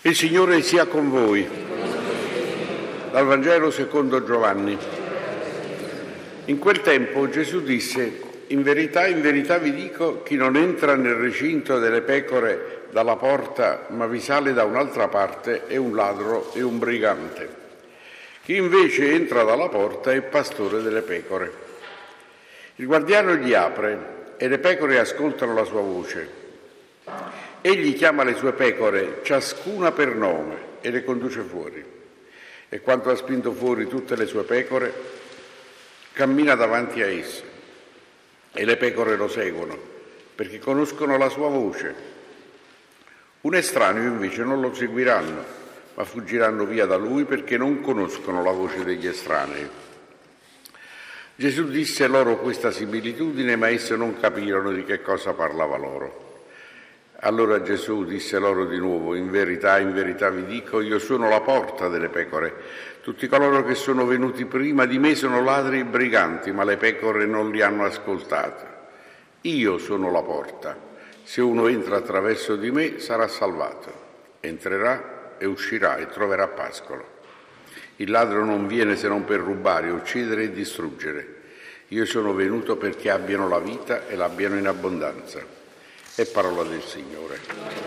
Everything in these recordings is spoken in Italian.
Il Signore sia con voi. Dal Vangelo secondo Giovanni. In quel tempo Gesù disse: in verità vi dico, chi non entra nel recinto delle pecore dalla porta, ma vi sale da un'altra parte, è un ladro e un brigante. Chi invece entra dalla porta è pastore delle pecore. Il guardiano gli apre e le pecore ascoltano la sua voce. Egli chiama le sue pecore, ciascuna per nome, e le conduce fuori. E quando ha spinto fuori tutte le sue pecore, cammina davanti a esse. E le pecore lo seguono, perché conoscono la sua voce. Un estraneo invece non lo seguiranno, ma fuggiranno via da lui, perché non conoscono la voce degli estranei. Gesù disse loro questa similitudine, ma esse non capirono di che cosa parlava loro. Allora Gesù disse loro di nuovo: in verità vi dico, io sono la porta delle pecore. Tutti coloro che sono venuti prima di me sono ladri e briganti, ma le pecore non li hanno ascoltati. Io sono la porta. Se uno entra attraverso di me sarà salvato. Entrerà e uscirà e troverà pascolo. Il ladro non viene se non per rubare, uccidere e distruggere. Io sono venuto perché abbiano la vita e l'abbiano in abbondanza. È parola del Signore.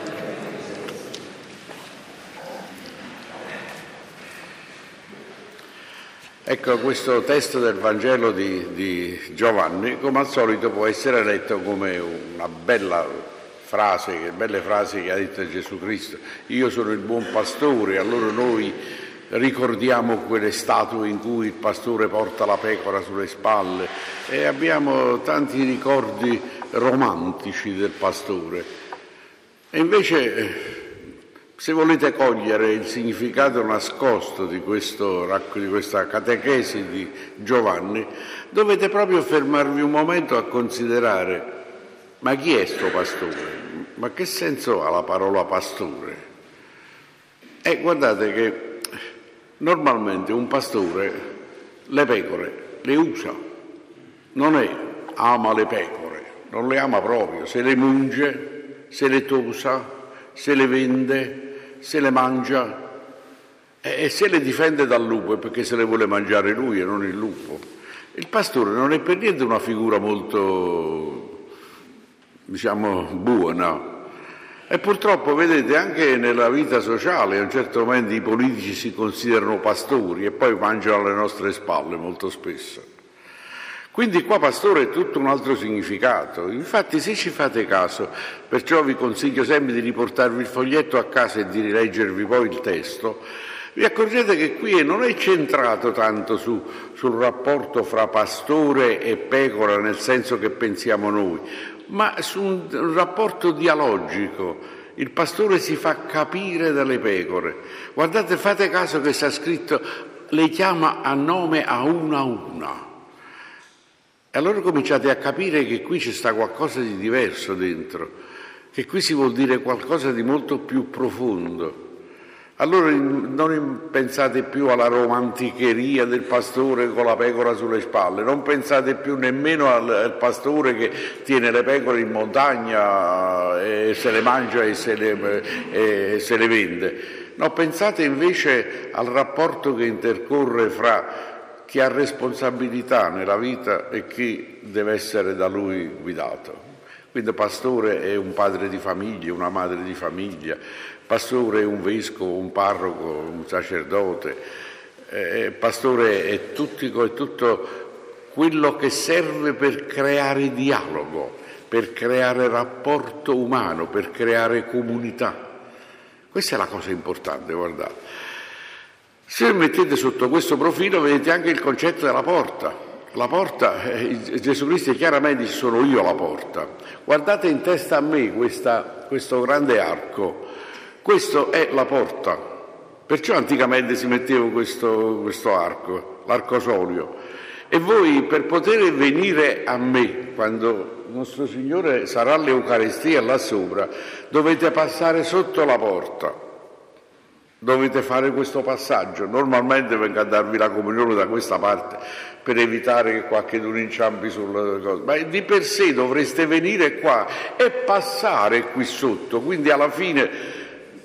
Ecco, questo testo del Vangelo di Giovanni, come al solito, può essere letto come una belle frasi che ha detto Gesù Cristo. Io sono il buon pastore, allora noi ricordiamo quelle statue in cui il pastore porta la pecora sulle spalle e abbiamo tanti ricordi romantici del pastore. E invece, se volete cogliere il significato nascosto di questa catechesi di Giovanni, dovete proprio fermarvi un momento a considerare: ma chi è sto pastore? Ma che senso ha la parola pastore? Guardate che normalmente un pastore le pecore le usa, ama le pecore, non le ama proprio, se le munge, se le tosa, se le vende, se le mangia e se le difende dal lupo, è perché se le vuole mangiare lui e non il lupo. Il pastore non è per niente una figura molto, buona. E purtroppo, vedete, anche nella vita sociale a un certo momento i politici si considerano pastori e poi mangiano alle nostre spalle molto spesso. Quindi qua pastore è tutto un altro significato. Infatti, se ci fate caso, perciò vi consiglio sempre di riportarvi il foglietto a casa e di rileggervi poi il testo, vi accorgete che qui non è centrato tanto sul rapporto fra pastore e pecora nel senso che pensiamo noi, ma su un rapporto dialogico. Il pastore si fa capire dalle pecore. Guardate, fate caso che sta scritto, le chiama a nome a una. E allora cominciate a capire che qui ci sta qualcosa di diverso dentro, che qui si vuol dire qualcosa di molto più profondo. Allora non pensate più alla romanticheria del pastore con la pecora sulle spalle, non pensate più nemmeno al pastore che tiene le pecore in montagna e se le mangia e se le vende. No, pensate invece al rapporto che intercorre fra chi ha responsabilità nella vita e chi deve essere da lui guidato. Quindi pastore è un padre di famiglia, una madre di famiglia, pastore è un vescovo, un parroco, un sacerdote, pastore è tutto quello che serve per creare dialogo, per creare rapporto umano, per creare comunità. Questa è la cosa importante, guardate. Se mettete sotto questo profilo vedete anche il concetto della porta. La porta, Gesù Cristo chiaramente dice: sono io la porta. Guardate in testa a me questo grande arco, questo è la porta. Perciò anticamente si metteva questo arco, l'arcosolio. E voi, per poter venire a me, quando nostro Signore sarà all'Eucaristia là sopra, dovete passare sotto la porta. Dovete fare questo passaggio. Normalmente vengo a darvi la comunione da questa parte per evitare che qualcuno inciampi sulla cosa, ma di per sé dovreste venire qua e passare qui sotto. Quindi alla fine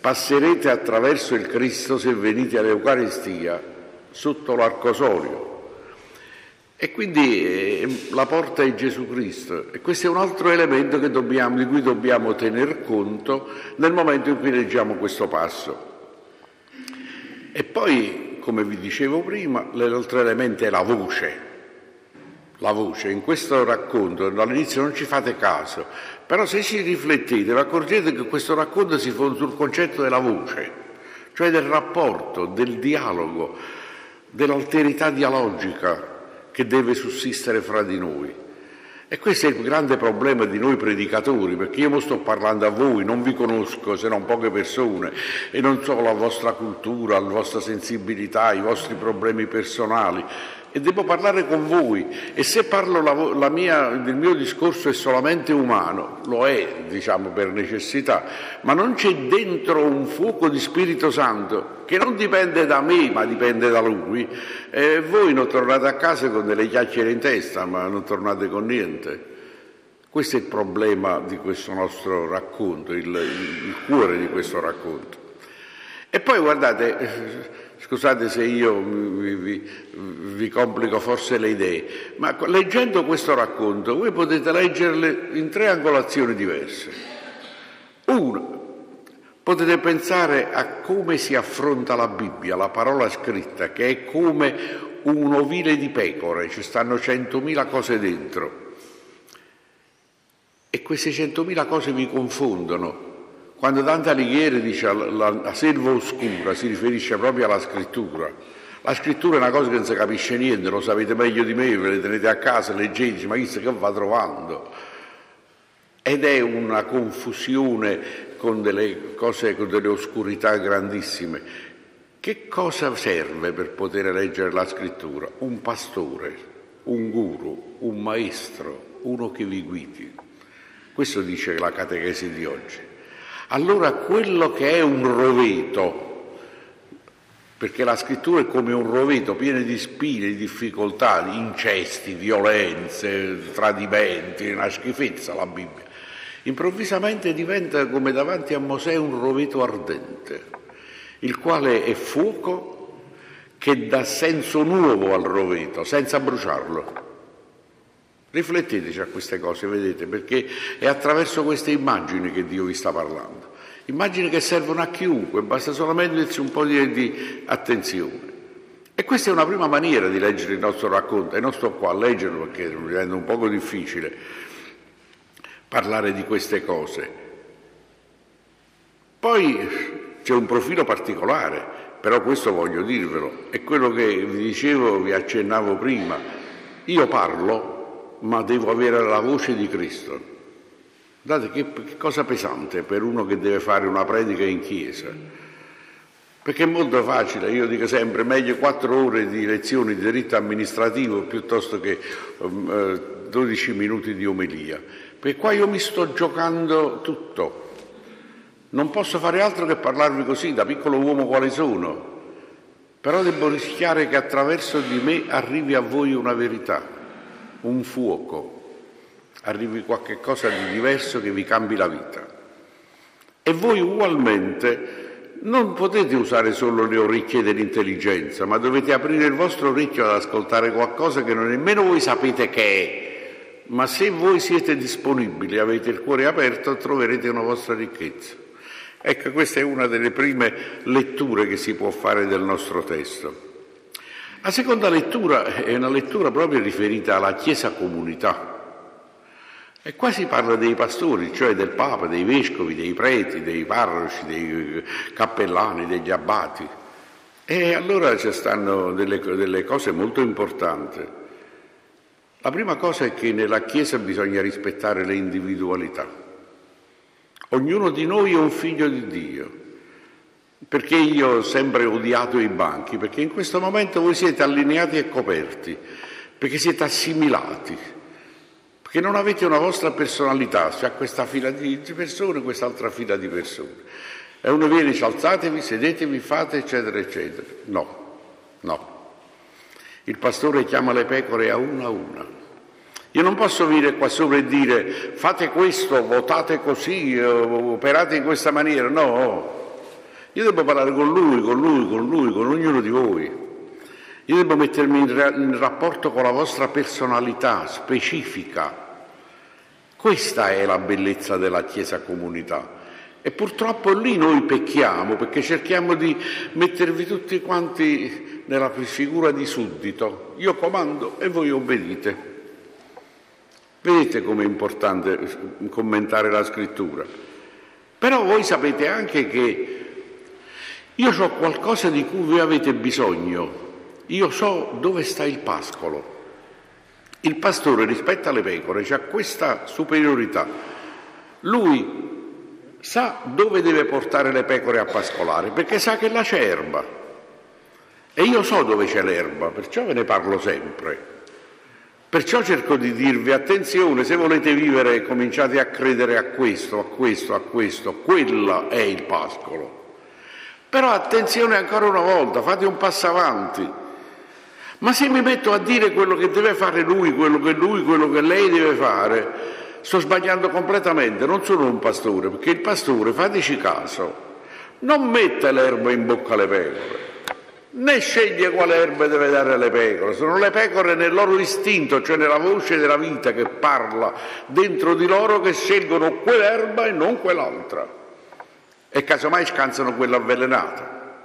passerete attraverso il Cristo se venite all'Eucaristia sotto l'arcosolio. E quindi la porta è Gesù Cristo. E questo è un altro elemento di cui dobbiamo tener conto nel momento in cui leggiamo questo passo. E poi, come vi dicevo prima, l'altro elemento è la voce. La voce. In questo racconto, all'inizio non ci fate caso, però se ci riflettete vi accorgete che questo racconto si fonda sul concetto della voce, cioè del rapporto, del dialogo, dell'alterità dialogica che deve sussistere fra di noi. E questo è il grande problema di noi predicatori, perché io sto parlando a voi, non vi conosco se non poche persone e non so la vostra cultura, la vostra sensibilità, i vostri problemi personali, e devo parlare con voi. E se parlo il mio discorso è solamente umano, lo è, diciamo, per necessità, ma non c'è dentro un fuoco di Spirito Santo che non dipende da me, ma dipende da Lui, e voi non tornate a casa con delle chiacchiere in testa, ma non tornate con niente. Questo è il problema di questo nostro racconto, il cuore di questo racconto. E poi guardate, scusate se io vi complico forse le idee, ma leggendo questo racconto voi potete leggerle in 3 angolazioni diverse. Uno, potete pensare a come si affronta la Bibbia, la parola scritta, che è come un ovile di pecore, ci stanno 100.000 cose dentro. E queste 100.000 cose vi confondono. Quando Dante Alighieri dice la selva oscura, si riferisce proprio alla scrittura. La scrittura è una cosa che non si capisce niente, lo sapete meglio di me, ve le tenete a casa, leggete, ma chissà che va trovando. Ed è una confusione con delle cose, con delle oscurità grandissime. Che cosa serve per poter leggere la scrittura? Un pastore, un guru, un maestro, uno che vi guidi. Questo dice la catechesi di oggi. Allora quello che è un roveto, perché la scrittura è come un roveto pieno di spine, di difficoltà, di incesti, violenze, tradimenti, una schifezza la Bibbia, improvvisamente diventa come davanti a Mosè un roveto ardente, il quale è fuoco che dà senso nuovo al roveto, senza bruciarlo. Rifletteteci a queste cose, vedete, perché è attraverso queste immagini che Dio vi sta parlando. Immagini che servono a chiunque, basta solamente mettersi un po' di attenzione. E questa è una prima maniera di leggere il nostro racconto, e non sto qua a leggerlo perché mi rende un poco difficile parlare di queste cose. Poi c'è un profilo particolare, però questo voglio dirvelo, è quello che vi dicevo, vi accennavo prima. Io parlo, ma devo avere la voce di Cristo. Guardate che cosa pesante per uno che deve fare una predica in chiesa, perché è molto facile, io dico sempre, meglio 4 ore di lezioni di diritto amministrativo piuttosto che 12 minuti di omelia, perché qua io mi sto giocando tutto, non posso fare altro che parlarvi così, da piccolo uomo quale sono, però devo rischiare che attraverso di me arrivi a voi una verità, un fuoco, arrivi qualche cosa di diverso che vi cambi la vita. E voi ugualmente non potete usare solo le orecchie dell'intelligenza, ma dovete aprire il vostro orecchio ad ascoltare qualcosa che non nemmeno voi sapete che è, ma se voi siete disponibili, avete il cuore aperto, troverete una vostra ricchezza. Ecco, questa è una delle prime letture che si può fare del nostro testo. La seconda lettura è una lettura proprio riferita alla Chiesa comunità. E qua si parla dei pastori, cioè del Papa, dei vescovi, dei preti, dei parroci, dei cappellani, degli abbati. E allora ci stanno delle cose molto importanti. La prima cosa è che nella Chiesa bisogna rispettare le individualità. Ognuno di noi è un figlio di Dio. Perché io ho sempre odiato i banchi? Perché in questo momento voi siete allineati e coperti, perché siete assimilati, perché non avete una vostra personalità, c'è questa fila di persone, quest'altra fila di persone. E uno viene, dice alzatevi, sedetevi, fate, eccetera, eccetera. No. Il pastore chiama le pecore a una. Io non posso venire qua sopra e dire fate questo, votate così, operate in questa maniera, no. Io devo parlare con lui, con ognuno di voi. Io devo mettermi in rapporto con la vostra personalità specifica. Questa è la bellezza della Chiesa comunità. E purtroppo lì noi pecchiamo, perché cerchiamo di mettervi tutti quanti nella figura di suddito. Io comando e voi obbedite. Vedete com'è importante commentare la Scrittura. Però voi sapete anche che io so qualcosa di cui voi avete bisogno. Io so dove sta il pascolo. Il pastore rispetto alle pecore ha questa superiorità. Lui sa dove deve portare le pecore a pascolare, perché sa che là c'è erba. E io so dove c'è l'erba, perciò ve ne parlo sempre. Perciò cerco di dirvi, attenzione, se volete vivere cominciate a credere a questo, quello è il pascolo. Però attenzione ancora una volta, fate un passo avanti. Ma se mi metto a dire quello che deve fare lui, quello che lei deve fare, sto sbagliando completamente. Non sono un pastore, perché il pastore, fateci caso, non mette l'erba in bocca alle pecore, né sceglie quale erba deve dare alle pecore. Sono le pecore nel loro istinto, cioè nella voce della vita che parla dentro di loro, che scelgono quell'erba e non quell'altra. E casomai scansano quella avvelenata.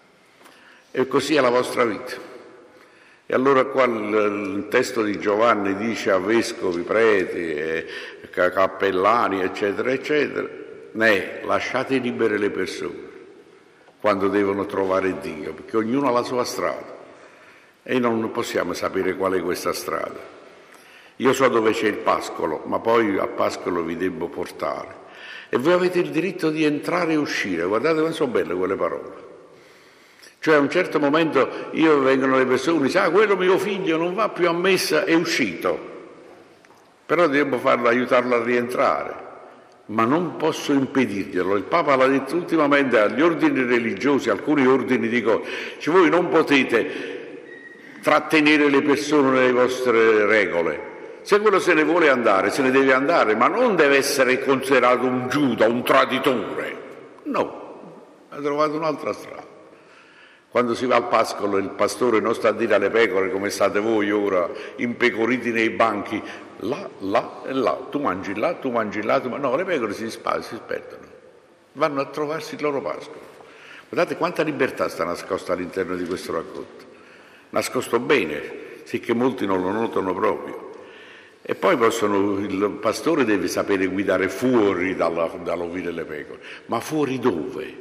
E così è la vostra vita. E allora qua il testo di Giovanni dice a vescovi, preti, cappellani, eccetera, eccetera, lasciate libere le persone quando devono trovare Dio, perché ognuno ha la sua strada e non possiamo sapere qual è questa strada. Io so dove c'è il pascolo, ma poi a pascolo vi devo portare. E voi avete il diritto di entrare e uscire. Guardate quanto sono belle quelle parole. Cioè a un certo momento vengono le persone e dicono, quello mio figlio non va più a messa, è uscito. Però devo aiutarlo a rientrare, ma non posso impedirglielo. Il Papa l'ha detto ultimamente agli ordini religiosi, alcuni ordini dicono, voi non potete trattenere le persone nelle vostre regole. Se quello se ne vuole andare, se ne deve andare, ma non deve essere considerato un Giuda, un traditore. No, ha trovato un'altra strada. Quando si va al pascolo il pastore non sta a dire alle pecore come state voi ora, impecoriti nei banchi, là e là, tu mangi là, no, le pecore si sperdono, vanno a trovarsi il loro pascolo. Guardate quanta libertà sta nascosta all'interno di questo racconto, nascosto bene, sicché molti non lo notano proprio. E poi il pastore deve sapere guidare fuori dall'ovile le pecore, ma fuori dove?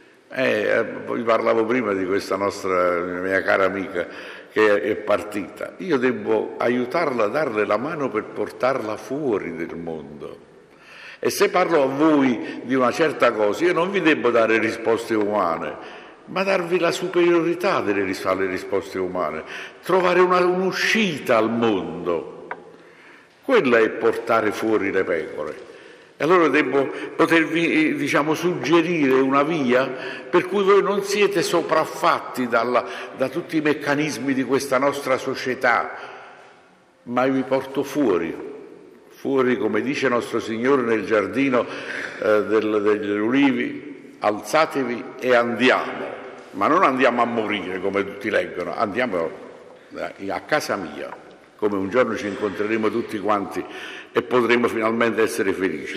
Vi parlavo prima di questa mia cara amica che è partita. Io devo aiutarla, darle la mano per portarla fuori del mondo. E se parlo a voi di una certa cosa, io non vi devo dare risposte umane, ma darvi la superiorità alle risposte umane, trovare un'uscita al mondo. Quella è portare fuori le pecore. E allora devo potervi, suggerire una via per cui voi non siete sopraffatti da tutti i meccanismi di questa nostra società, ma vi porto fuori, come dice nostro Signore nel giardino degli ulivi, alzatevi e andiamo, ma non andiamo a morire come tutti leggono, andiamo a casa mia, come un giorno ci incontreremo tutti quanti e potremo finalmente essere felici.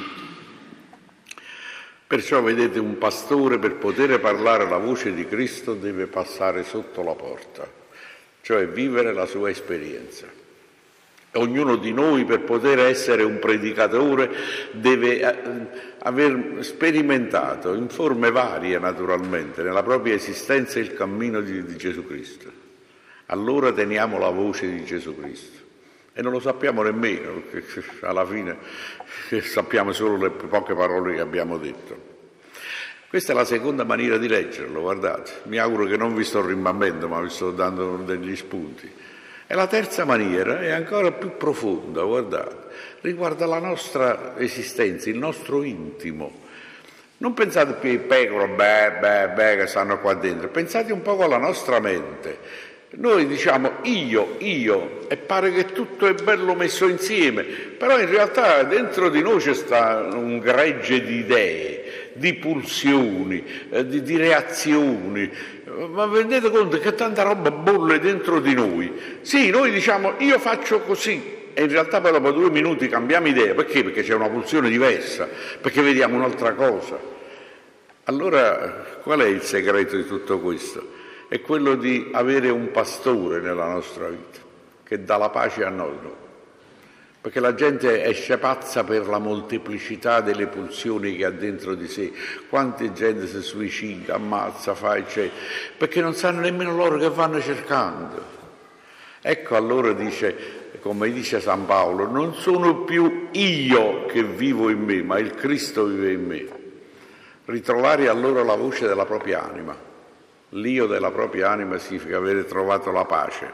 Perciò vedete, un pastore per poter parlare la voce di Cristo deve passare sotto la porta, cioè vivere la sua esperienza. Ognuno di noi per poter essere un predicatore deve aver sperimentato in forme varie naturalmente nella propria esistenza il cammino di Gesù Cristo. Allora teniamo la voce di Gesù Cristo. E non lo sappiamo nemmeno, perché alla fine sappiamo solo le poche parole che abbiamo detto. Questa è la seconda maniera di leggerlo, guardate. Mi auguro che non vi sto rimbambendo, ma vi sto dando degli spunti. E la terza maniera è ancora più profonda, guardate. Riguarda la nostra esistenza, il nostro intimo. Non pensate più ai pecore, che stanno qua dentro. Pensate un po' alla nostra mente. Noi diciamo io, e pare che tutto è bello messo insieme, però in realtà dentro di noi c'è sta un gregge di idee, di pulsioni, di reazioni. Ma vi rendete conto che tanta roba bolle dentro di noi? Sì, noi diciamo io faccio così e in realtà poi dopo 2 minuti cambiamo idea. Perché? Perché c'è una pulsione diversa, perché vediamo un'altra cosa. Allora qual è il segreto di tutto questo? È quello di avere un pastore nella nostra vita che dà la pace a noi. Perché la gente esce pazza per la molteplicità delle pulsioni che ha dentro di sé. Quante gente si suicida, ammazza, fa, eccetera, perché non sanno nemmeno loro che vanno cercando. Ecco allora dice, come dice San Paolo, non sono più io che vivo in me, ma il Cristo vive in me. Ritrovare allora la voce della propria anima. L'io della propria anima significa avere trovato la pace.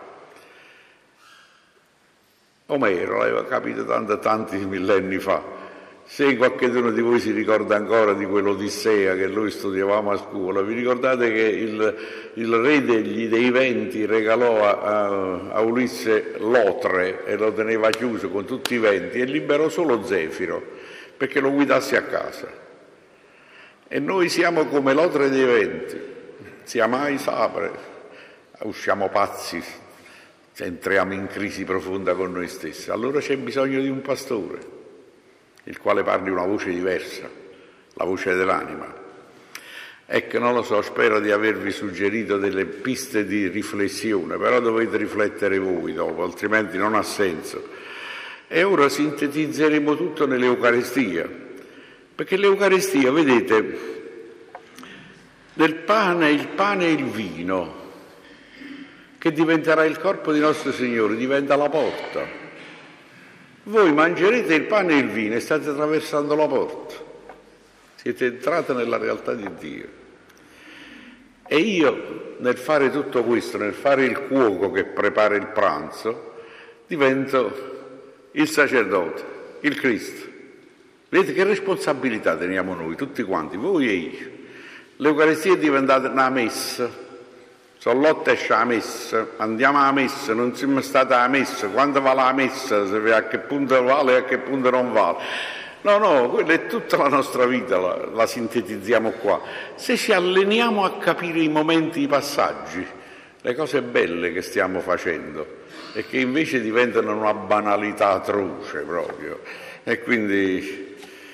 Omero l'aveva capito tanti millenni fa. Se qualcuno di voi si ricorda ancora di quell'Odissea che noi studiavamo a scuola, vi ricordate che il re dei venti regalò a Ulisse l'Otre e lo teneva chiuso con tutti i venti e liberò solo Zefiro perché lo guidasse a casa. E noi siamo come l'Otre dei venti. Sia mai s'apre, usciamo pazzi, entriamo in crisi profonda con noi stessi. Allora c'è bisogno di un pastore, il quale parli una voce diversa, la voce dell'anima. Ecco, non lo so, spero di avervi suggerito delle piste di riflessione, però dovete riflettere voi dopo, altrimenti non ha senso. E ora sintetizzeremo tutto nell'Eucaristia, perché l'Eucaristia, vedete, il pane e il vino, che diventerà il corpo di nostro Signore, diventa la porta. Voi mangerete il pane e il vino e state attraversando la porta. Siete entrati nella realtà di Dio. E io, nel fare tutto questo, nel fare il cuoco che prepara il pranzo, divento il sacerdote, il Cristo. Vedete che responsabilità teniamo noi, tutti quanti, voi e io. L'Eucaristia è diventata una messa. Sollotta esce la messa, andiamo alla messa, non siamo stati alla messa, quando vale la messa, a che punto vale e a che punto non vale. No, quella è tutta la nostra vita, la sintetizziamo qua. Se ci alleniamo a capire i momenti, i passaggi, le cose belle che stiamo facendo e che invece diventano una banalità atroce proprio. E quindi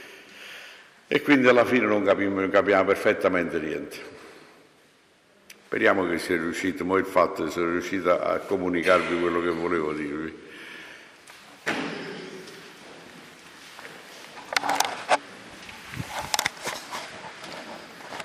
alla fine non capiamo perfettamente niente. Speriamo che sia riuscito, ma il fatto è che sono riuscito a comunicarvi quello che volevo dirvi.